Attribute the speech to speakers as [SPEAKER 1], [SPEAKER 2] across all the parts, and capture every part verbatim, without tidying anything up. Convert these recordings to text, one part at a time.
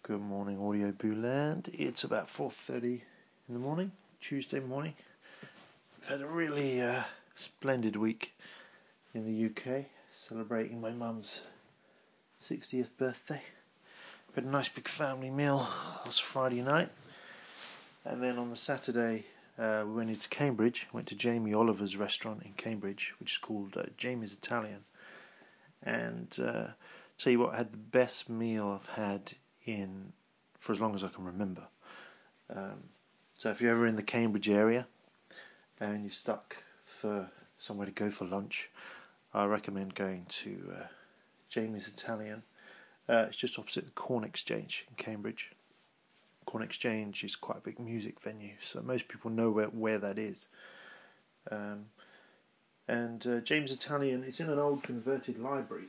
[SPEAKER 1] Good morning, Audio Boo Land. It's about four thirty in the morning, Tuesday morning. I've had a really uh, splendid week in the U K, celebrating my mum's sixtieth birthday. We had a nice big family meal last Friday night, and then on the Saturday uh, we went into Cambridge, went to Jamie Oliver's restaurant in Cambridge, which is called uh, Jamie's Italian. And uh, tell you what, I had the best meal I've had in for as long as I can remember. Um, so if you're ever in the Cambridge area and you're stuck for somewhere to go for lunch, I recommend going to uh, Jamie's Italian. Uh, it's just opposite the Corn Exchange in Cambridge. Corn Exchange is quite a big music venue, so most people know where, where that is. Um, and uh, Jamie's Italian, it's in an old converted library.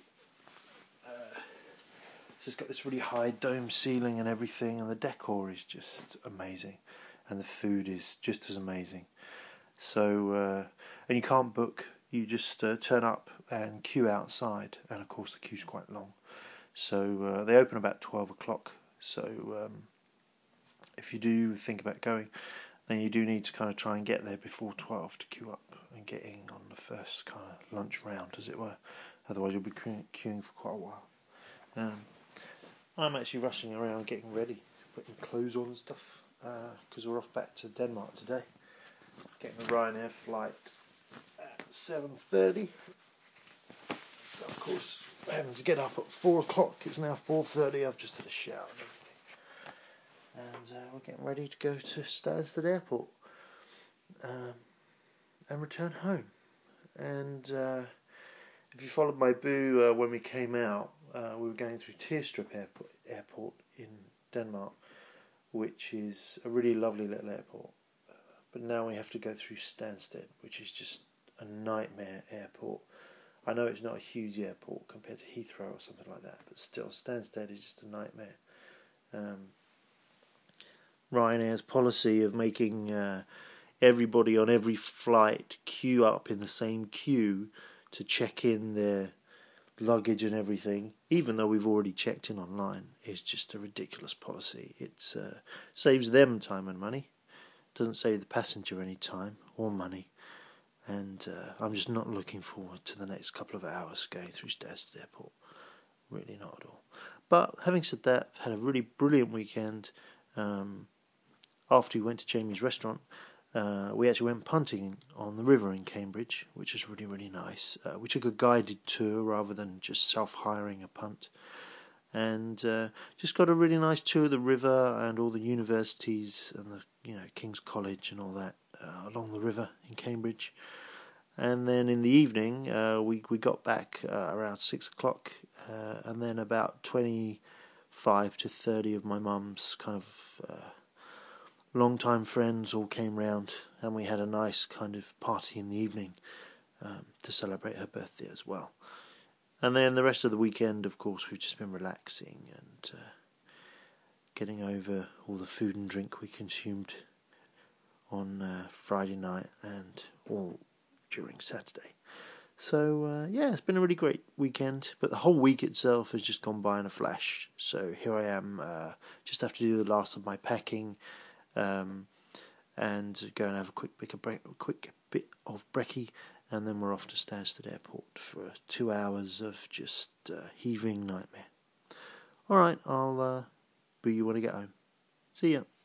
[SPEAKER 1] It's just got this really high dome ceiling and everything, and the decor is just amazing, and the food is just as amazing. So, uh, and you can't book, you just uh, turn up and queue outside, and of course the queue's quite long. So uh, they open about twelve o'clock, so um, if you do think about going, then you do need to kind of try and get there before twelve to queue up and get in on the first kind of lunch round, as it were. Otherwise you'll be queuing for quite a while. Um, I'm actually rushing around getting ready, putting clothes on and stuff, because uh, we're off back to Denmark today. Getting a Ryanair flight at seven thirty. So of course, having to get up at four o'clock. It's now four thirty. I've just had a shower and everything. And uh, we're getting ready to go to Stansted Airport um, and return home. And uh, if you followed my boo uh, when we came out, Uh, we were going through Teerstrup airport, airport in Denmark, which is a really lovely little airport. Uh, but now we have to go through Stansted, which is just a nightmare airport. I know it's not a huge airport compared to Heathrow or something like that, but still, Stansted is just a nightmare. Um, Ryanair's policy of making uh, everybody on every flight queue up in the same queue to check in their luggage and everything, even though we've already checked in online, is just a ridiculous policy. It uh, saves them time and money, doesn't save the passenger any time or money, and uh, I'm just not looking forward to the next couple of hours going through Stansted Airport. Really not at all. But having said that, I've had a really brilliant weekend. Um, after we went to Jamie's restaurant, Uh, we actually went punting on the river in Cambridge, which was really, really nice. Uh, we took a guided tour rather than just self-hiring a punt, and uh, just got a really nice tour of the river and all the universities and the, you know, King's College and all that uh, along the river in Cambridge. And then in the evening, uh, we we got back uh, around six o'clock, uh, and then about twenty-five to thirty of my mum's kind of Uh, long-time friends all came round, and we had a nice kind of party in the evening um, to celebrate her birthday as well. And then the rest of the weekend, of course, we've just been relaxing and uh, getting over all the food and drink we consumed on uh, Friday night and all during Saturday. So, uh, yeah, it's been a really great weekend, but the whole week itself has just gone by in a flash. So here I am, uh, just have to do the last of my packing, Um, and go and have a quick bit of, bre- quick bit of brekkie, and then we're off to Stansted Airport for two hours of just uh, heaving nightmare. Alright, I'll uh, boo you when I get home. See ya.